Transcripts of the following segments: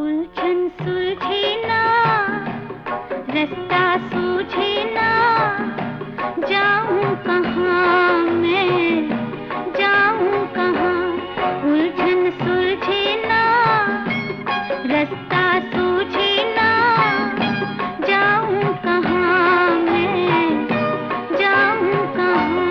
उलझन सुलझे ना, रास्ता सूझे ना, जाऊं कहाँ मैं, जाऊं कहाँ। उलझन सुलझे ना, रास्ता सूझे ना, जाऊं कहाँ मैं, जाऊं कहाँ।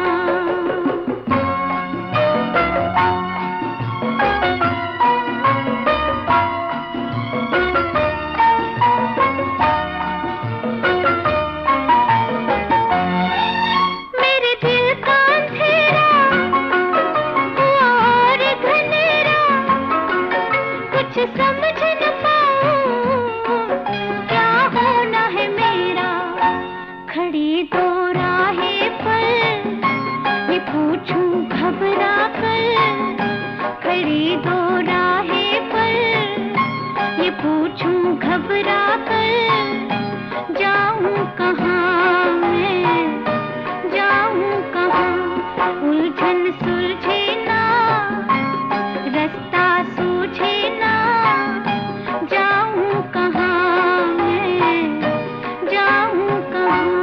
समझ न पाऊं क्या होना है मेरा, खड़ी दो राहें पर ये पूछूं घबरा कर, खड़ी दो राहें पर ये पूछूं घबरा कर, जाऊं कहाँ मैं, जाऊं कहाँ। उलझन सुलझे ना, रास्ता सूझे ना, जाऊं कहाँ मैं, जाऊं कहाँ।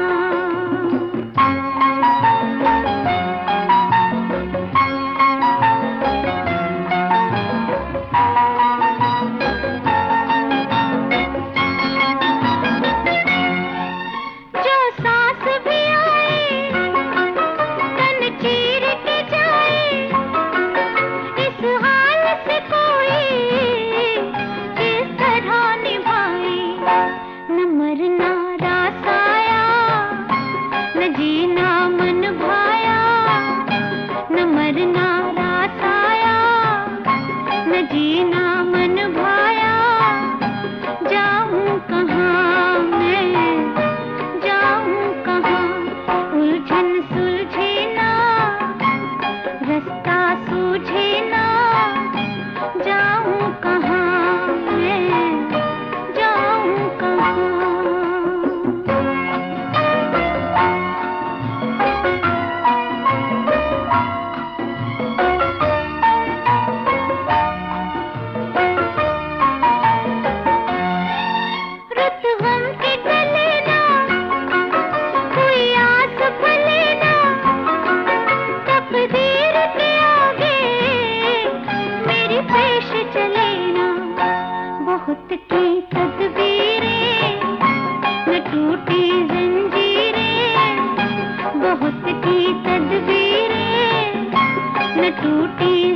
जो सांस भी आए तन चीर के जाए, इस हाल से कोई किस तरह निभाए। न मरना रास आया, न जीना मन भाया, न मरना रास आया, न जीना मन भाया, जाऊं कहाँ मैं, जाऊं कहाँ। उलझन सुलझे ना, रास्ता सूझे ना, जाऊं कहाँ मैं, जाऊं कहाँ। रुत गम के गले ना, कोई आस भले ना, तकदीर के आगे मेरी पेश चले ना। बहुत की तदबीरें, न टूटी जंजीरें, बहुत की तदबीरें, न टूटी